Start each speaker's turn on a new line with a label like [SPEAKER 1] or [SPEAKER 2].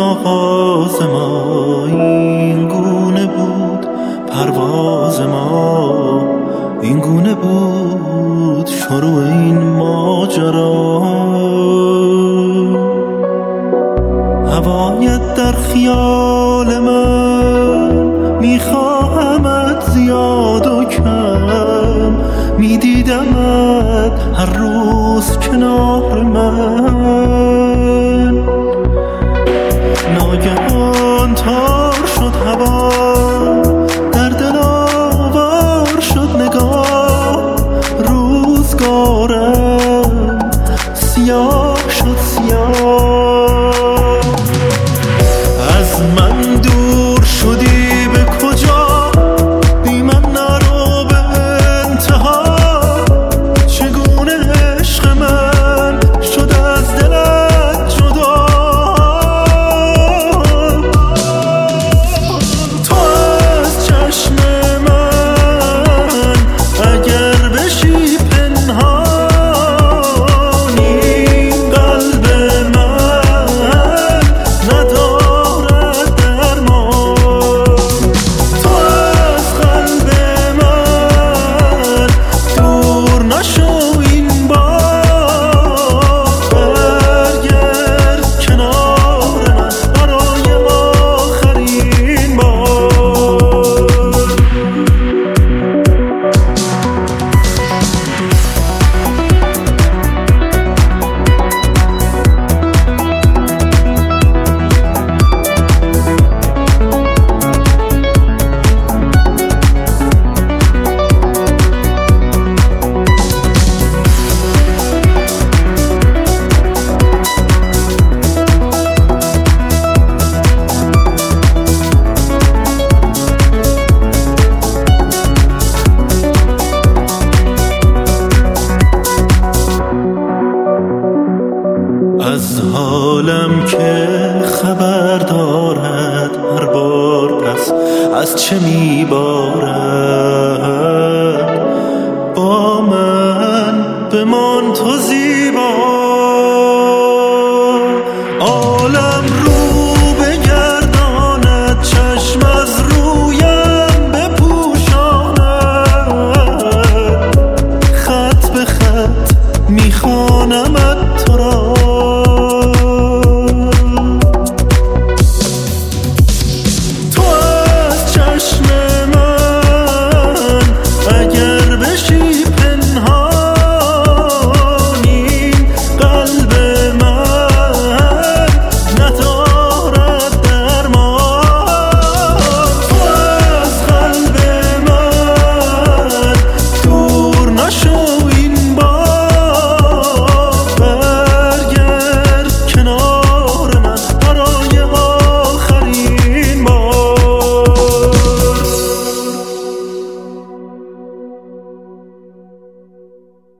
[SPEAKER 1] آغاز ما این گونه بود، پرواز ما این گونه بود، شروع این ماجرا. هوایت در خیال من، میخواهمت زیاد و کم، میدیدمت هر روز کنار من. ناگهان تار شد هوا، در دل آوار شد نگاه، روزگارم سیاه شد سیاه. از من دور شدی به کجا، بی من نرو به انتها، چگونه عشق من شد از دلت جدا. تو از چشم من اگر بشی پنهان، این قلب من ندارد درمان. تو از قلب من دور نشو این بار، برگرد کنار من برای آخرین بار. از حالم که خبر دارد هر بار، پس از چه میبارد؟ با من بمان تو